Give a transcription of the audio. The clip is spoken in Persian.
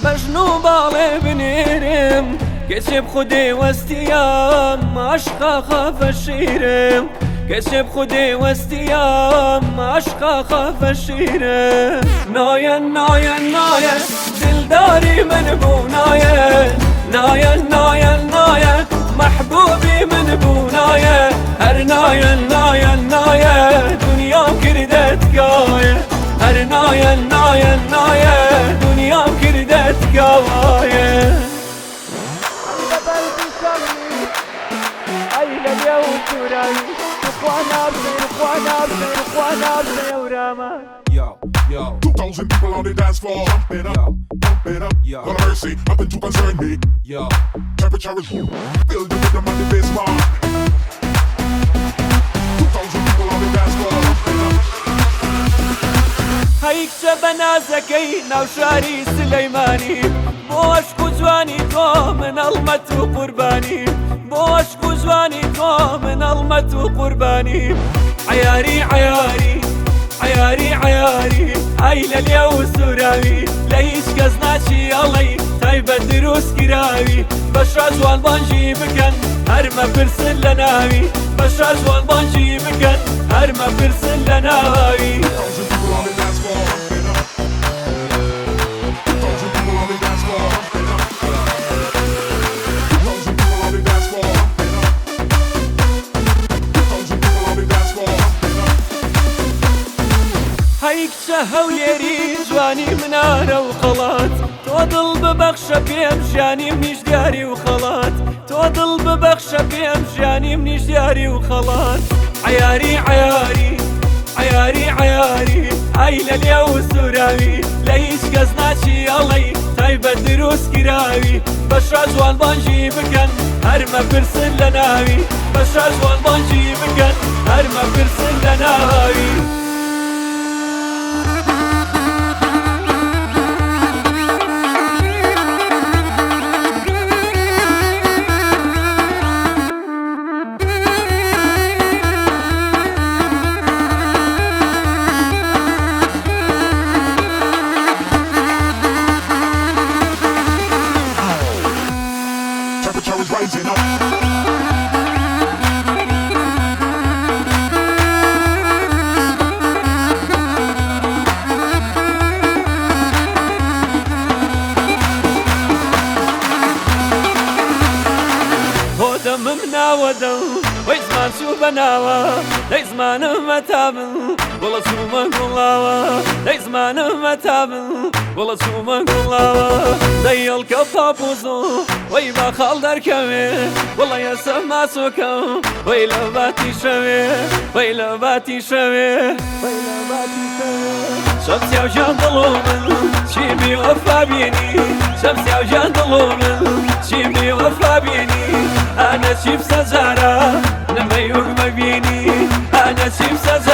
خجنو بالي بنيرم كشب خدي واستيام عشقا خاف الشيرم كشب خدي واستيام عشقا خاف الشيرم نايا نايا نايا دلداري من بونايا نايا نايا نايا محبوبي من بونايا هر نايا نايا نايا دنيا كردت كايا هر نايا نايا نايا دنيا كردت كايا أيلا اليوم تراي إخوانا بخير إخوانا بخير إخوانا بخير وراما Yo, yo, 2,000 people on the dance floor. Pump it up, pump it up. Yo, Lord of mercy, nothing to concern me. Yo, temperature is feel the rhythm of the bass mark. 2,000 people on the dance floor. Pump it up. هيك شبنا زكينا وشاري سليماني بوشك وجواني تو من المت وقرباني بوشك وجواني تو من المت وقرباني عياري عياري عياري عياري عيلة اليو سوراوي ليش كزناشي الله تايبة دروس كراوي بشرا جوان بانجي بكن هرما برسل لناوي بشرا جوان بانجي بكن هرما برسل لناوي 2,000 people on the dance floor. Pump it up. 2,000 people on the dance floor. Pump it up. 2,000 people on the dance floor. Pump it up. 2,000 people on the dance floor. Pump it up. هيك شهوليري جواني منارة وخلاط توضل ببخشة بيمشاني منيش داري وخلاط توضل ببخشة بيمشاني منيش داري وخلاط عياري عياري عياري عياري عيلة اليو سوراوي ليش كزناشي الله تايبة دروس كراوي بشرا جوان بانجي بكن هرما برسل لناوي بشرا جوان بانجي بكن هرما برسل لناوي Temperature is rising up. هودم مناودم ويزمان شو بناوة ليزمان متابن والله شو ما قلاوة ليزمان متابن والله شو ما قلاوة زي الكفابوزو ويبا خال در كمي والله يا سما سوكم ويلا باتي شوي ويلا باتي شوي ويلا باتي شوي شمسي وجان ظلومن شيبي وفا بيني شمسي وجان ظلومن شيبي وفا بيني أنا شيب سجارة لما يوم بيني أنا شيب سجارة